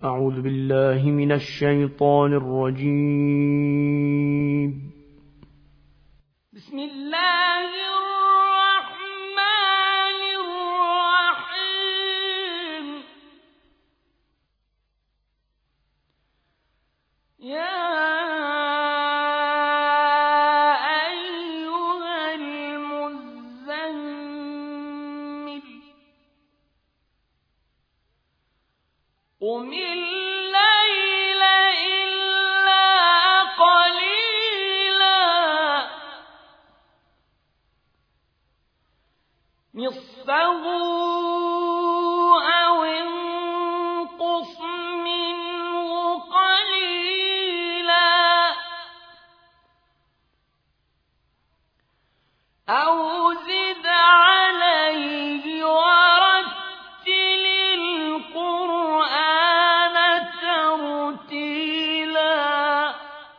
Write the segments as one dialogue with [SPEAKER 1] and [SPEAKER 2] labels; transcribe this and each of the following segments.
[SPEAKER 1] أعوذ بالله من الشيطان الرجيم.
[SPEAKER 2] بسم الله الرحمن الرحيم. يا أيها المزمل قم الليل إلا قليلا نصفه أو انقص منه قليلا أو زد عليه ورتل القرآن ترتيلا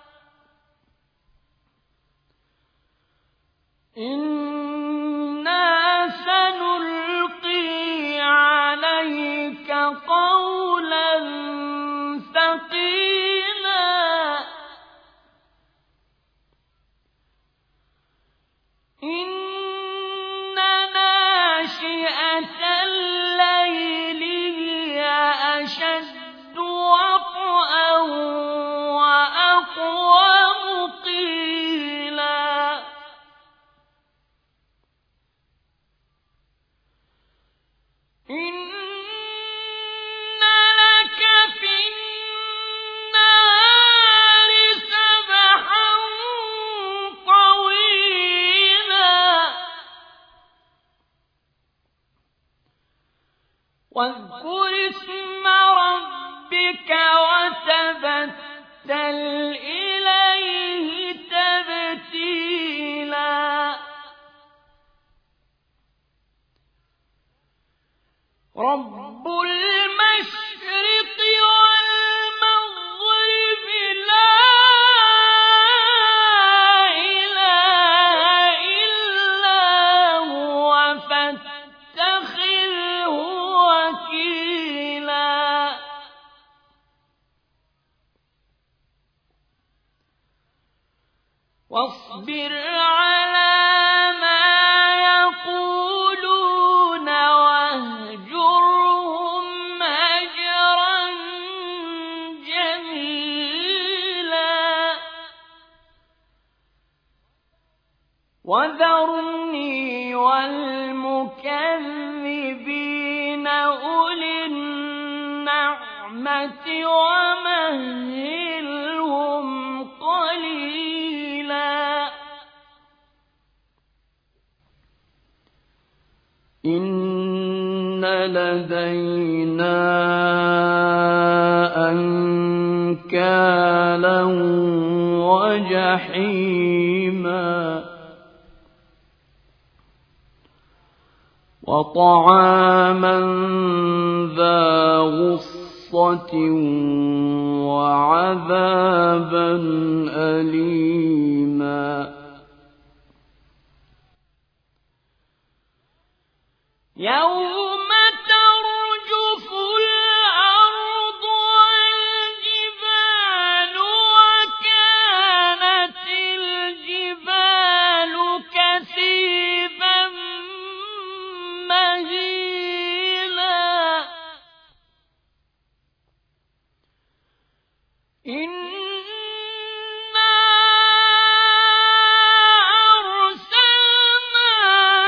[SPEAKER 2] إنا سنلقي عليك قولا ثقيلا إن ناشئة الليل هي أشد وطئا وأقوم قيلا إن لك في النهار سبحا طويلا واذكر اسم ربك وتبتل إليه تبتيلا رب المشرق والمغرب لا إله إلا هو فاتخذه وكيلا واصبر على ما يقولون واهجرهم هجرا جميلا وذرني والمكذبين أولي النعمة ومهلهم قليلا إن لدينا أنكالا وجحيما وطعاما ذا غصة وعذابا أليما يوم ترجف الأرض والجبال وكانت الجبال كثيبا مهيلا إنا أرسلنا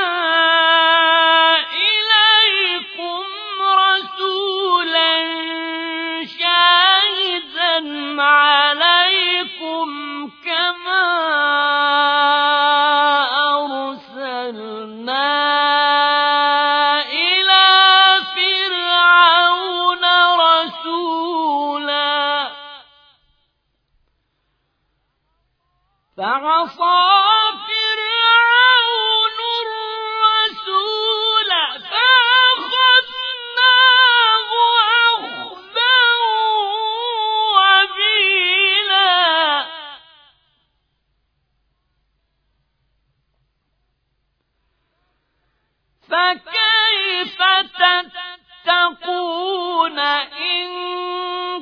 [SPEAKER 2] إليكم رسولا شاهدا عليكم كما أرسلنا إلى فرعون رسولا فعصى فرعون الرسول فأخذناه أخذا وبيلا فكيف تتقون إن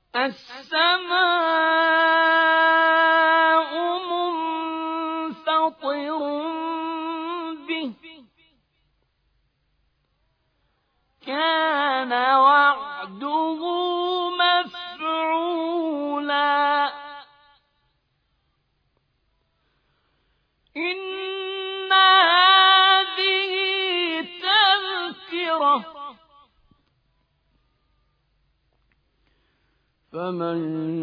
[SPEAKER 2] السماء منفطر به كان وعده مفعولا إن هذه تذكرة فمن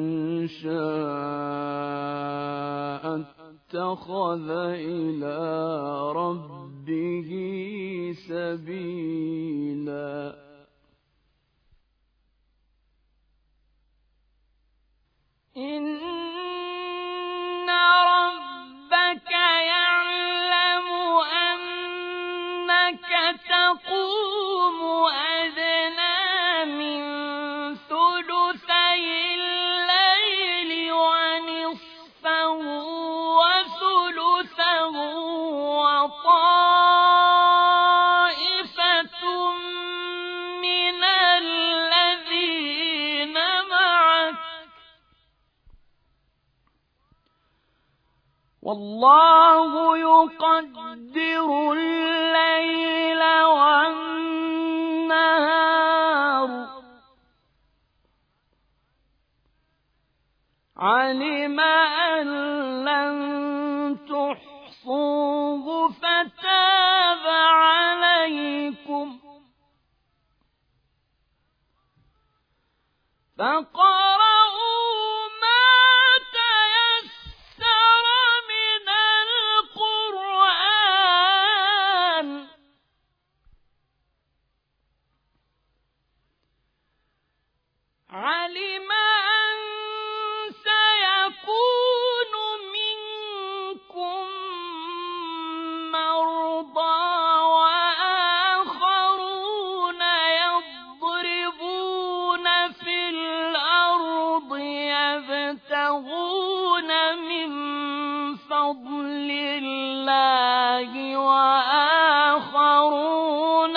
[SPEAKER 2] شاء اتخذ إلى ربه سبيلا إن ربك يعلم أنك تقوم أدنى من ثلثي الليل ونصفه وثلثه وطائفة من الذين معك والله يقدر الليل والنهار علم أن لن تحصوه فتاب عليكم فاقرؤوا ما تيسر من القرآن علم أن سيكون منكم مرضى وآخرون يضربون في الأرض يبتغون من فضل الله وآخرون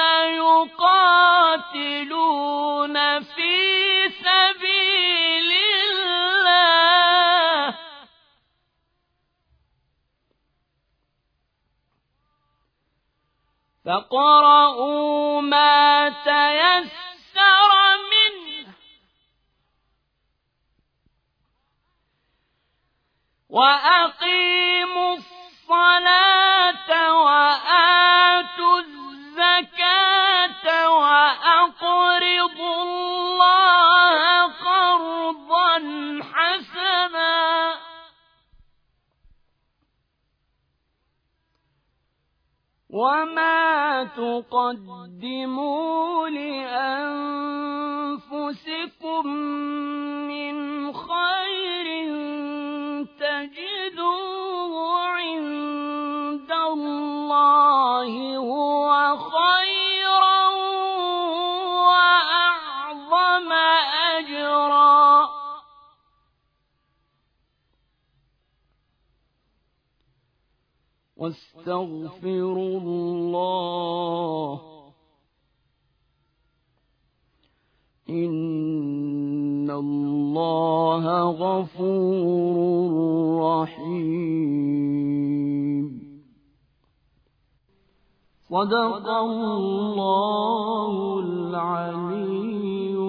[SPEAKER 2] يقاتلون في سبيل الله فاقرؤوا ما تيسر منه وأقيموا الصلاة وآتوا الزكاة وأقرضوا الله قرضا حسنا وما تقدموا لأنفسكم من خير تجدوه عند الله هو خيرا وأعظم أجرا واستغفروا الله إن الله غفور رحيم صدق الله العلي